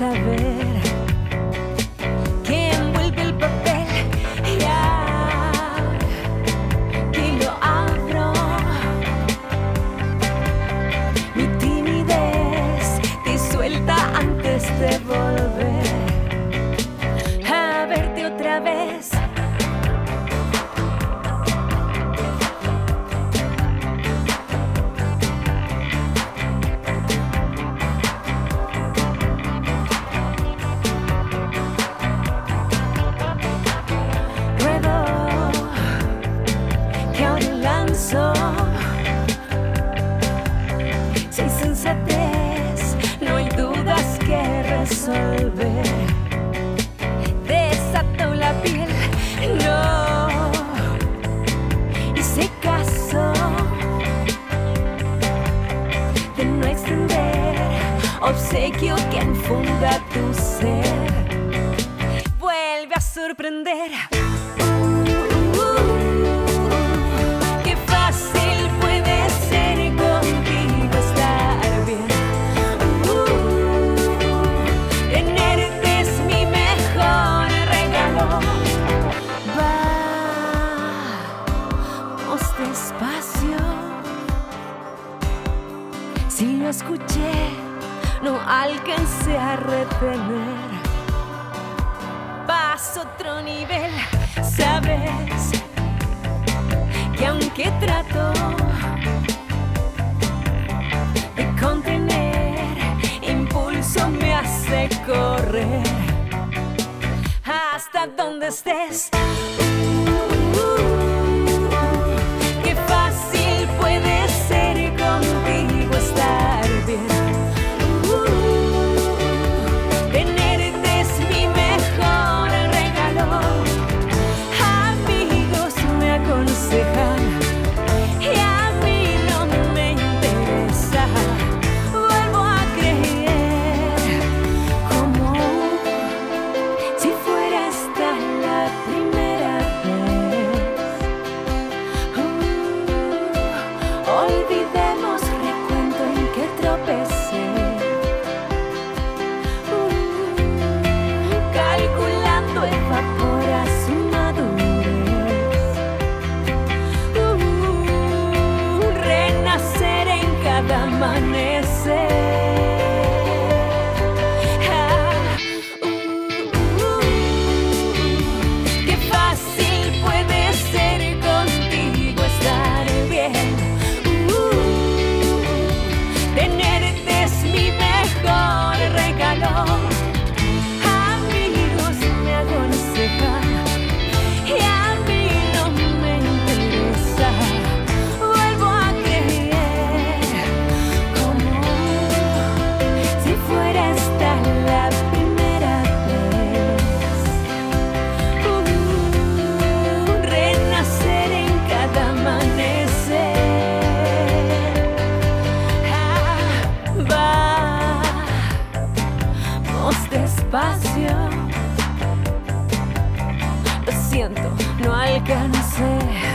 saber que envuelve el papel. Ya que lo abro, mi timidez disuelta antes de volver a verte otra vez. Si hay sensatez, no hay dudas que resolver. Desato la piel, no hice caso de no extender obsequio que enfunda tu ser. Vuelve a sorprender. Despacio, si lo escuché, no alcancé a retener. Paso otro nivel, sabes que aunque trato de contener, impulso me hace correr hasta donde estés. Olvidemos recuento en que tropecé, calculando evapora su madurez, renacer en cada amanecer. Qué fácil puede ser contigo estar bien. Tenerte es mi mejor regalo. Amigos me aconsejan y a mí no me interesa. Vuelvo a creer como si fuera esta la primera vez. Renacer en cada amanecer. Vamos despacio. Lo siento, no alcancé.